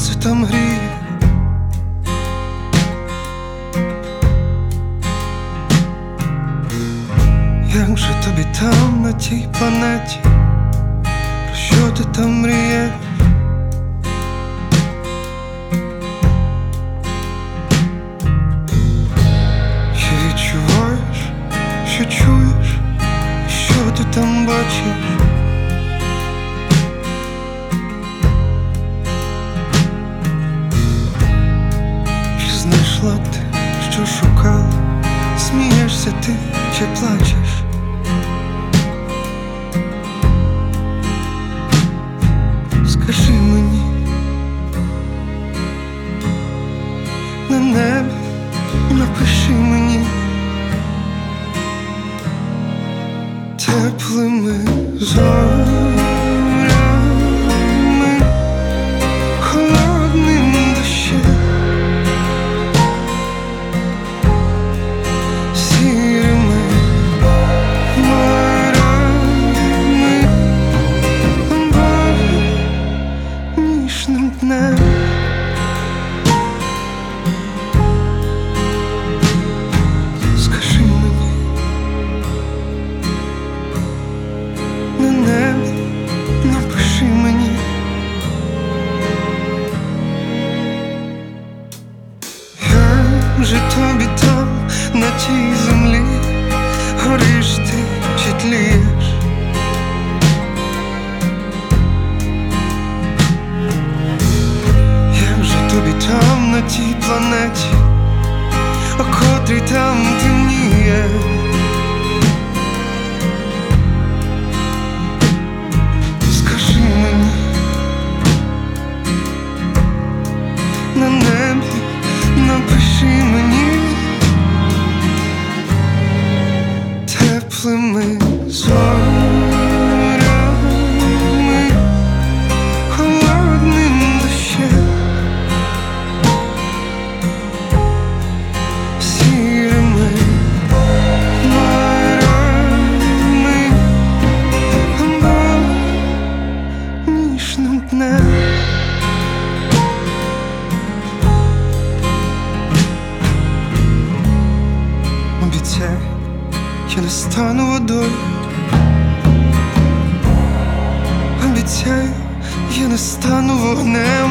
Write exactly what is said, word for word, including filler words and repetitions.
сонце там гріє. Як же тобі там, на тій планеті? Про що ти там мрієш? Чи відчуваєш, що чуєш, що ти там бачиш? Чи знайшла ти, що шукала? Смієшся ти чи плачеш? Скажи мені, на небі напиши мені теплими зорями, холодним дощем, сірими морями, або ніжним днем. Скажи мені, на небі напиши мені як же тобі там, на тій землі, гориш ти чи тлієш? Як же тобі там, на тій планеті, о котрій там темніє? Скажи мені, на небі напиши мені теплими зорями, холодним дощем, сірими морями, або ніжним днем. Обіцяй, я не стану водою. Обіцяю, я не стану вогнем.